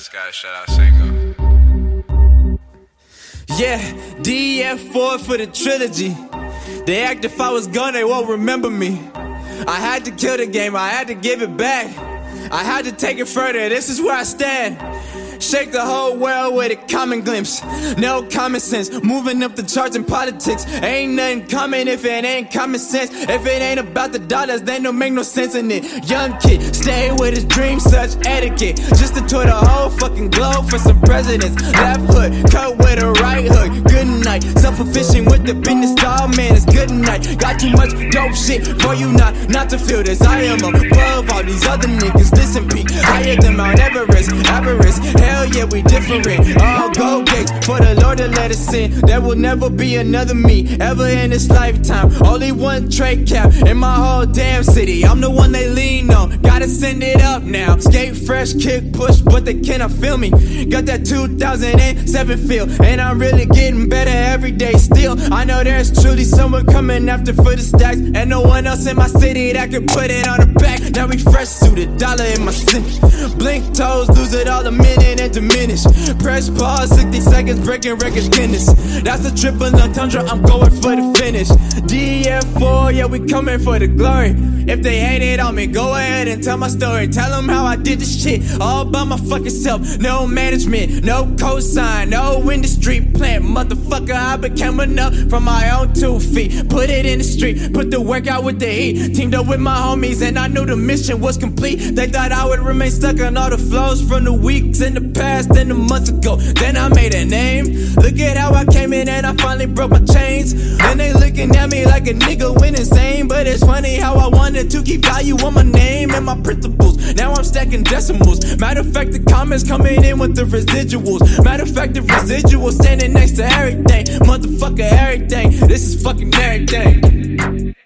just gotta shout out Single. Yeah, DF4 for the trilogy. They act if I was gone, they won't remember me. I had to kill the game, I had to give it back. I had to take it further, this is where I stand. Shake the whole world with a common glimpse. No common sense, moving up the charts in politics. Ain't nothing coming if it ain't common sense. If it ain't about the dollars, then don't make no sense in it. Young kid, stay with his dreams, such etiquette. Just to tour the whole fucking globe for some presidents. Left hook, cut with a right hook. Good night, self-efficient with the business style, man, it's good night. Got too much dope shit for you not to feel this. I am above all these other niggas. Listen, Pete, higher than Mount Everest. Hell yeah, we different. All go gates for the Lord to let us in. There will never be another me ever in this lifetime. Only one trade cap in my whole damn city. I'm the one they lean on. Gotta send it up now. Skate fresh, kick, push, but they cannot feel me. Got that 2007 feel, and I'm really getting better every day still. I know there's truly someone coming after for the stacks, and no one else in my city that could put it on the back. Now we fresh suited, dollar in my cent. Blink toes, lose it all a minute and diminish. Press pause, 60 seconds, breaking records, Guinness. That's the triple entendre, I'm going for the finish. DF4, yeah, we coming for the glory. If they hate it on me, go ahead and tell my story. Tell them how I did this shit all by my fucking self. No management, no cosign, no industry plant. Motherfucker, I became enough from my own 2 feet. Put it in the street, put the work out with the heat. Teamed up with my homies and I knew the mission was complete. They thought I would remain stuck on all the flows from the weeks in the past and the months ago. Then I made a name. Look at how I came in and I finally broke my chains. Then they looking at me like a nigga went insane. But it's funny how I wanted to keep value on my name and my principles. Now I'm stacking decimals. Matter of fact, the comments coming in with the residuals. Matter of fact, the residuals standing next to everything. Motherfucker, everything. This is fucking everything.